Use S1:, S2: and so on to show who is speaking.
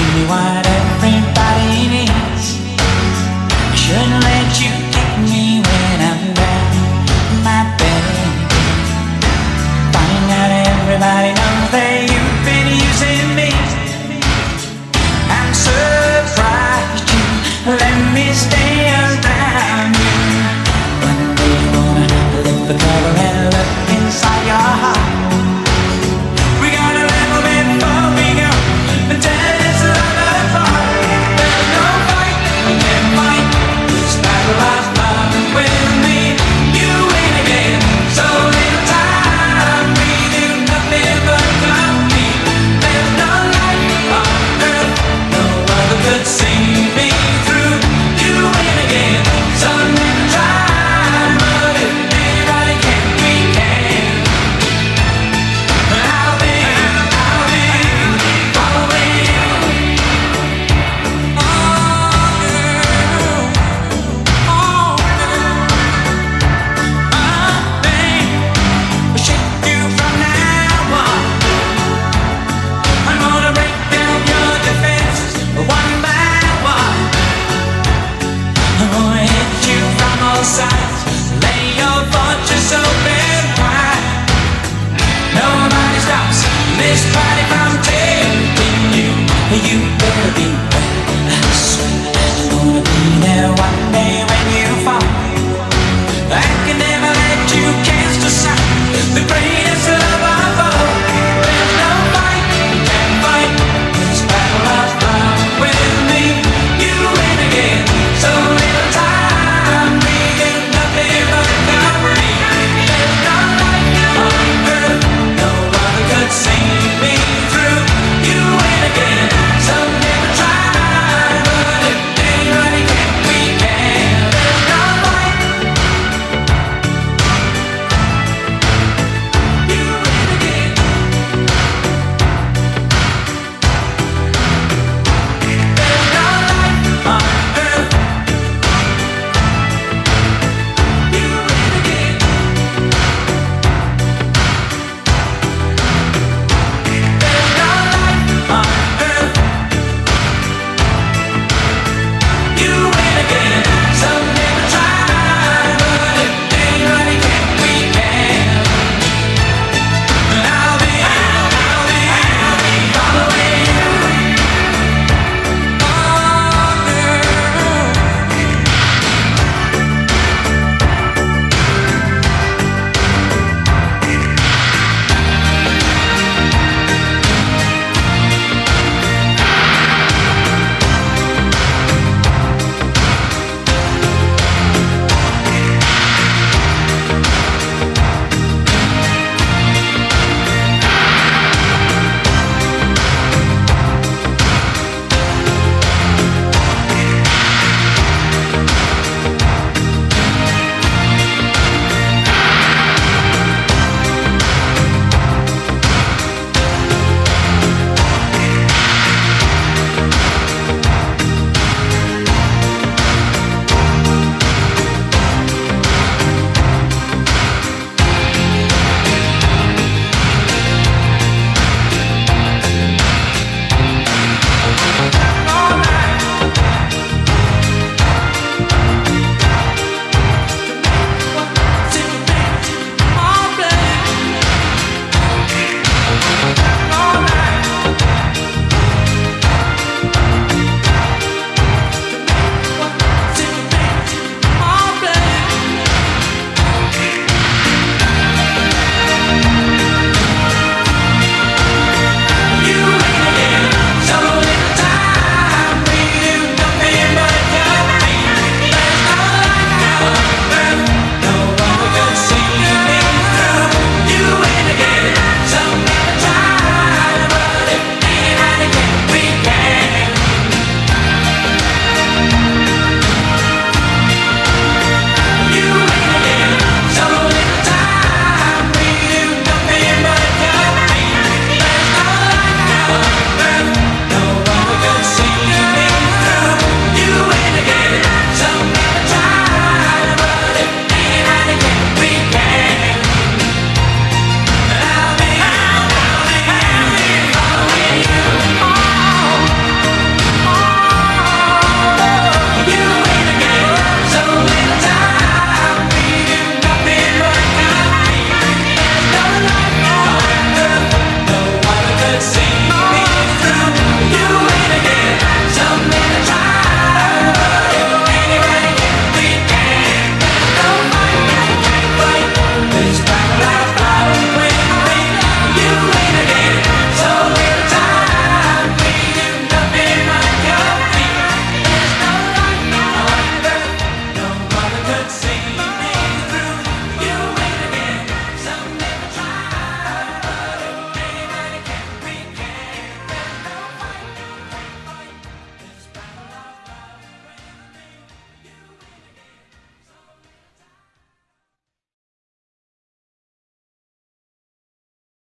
S1: me what everybody needs. I shouldn't let you kick me when I'm down, my baby. Find out everybody knows that you've been using me. I'm surprised you let me stay around you. One day you wanna lift the cover and look inside your heart. We got a little bit before we go until it's love apart. There's no fight, we can't fight this battle of love with me. You win again, so little time. We do nothing but compete. There's no life on earth, no other could see me through. You win again, so little time. But if anybody can, we can. I'll be following you. Oh, girl. Oh, girl. My thing will shake you from now on. I'm gonna break down your defenses one by one. I'm gonna hit you from all sides, lay your fortress open wide. Nobody stops this party from taking you. You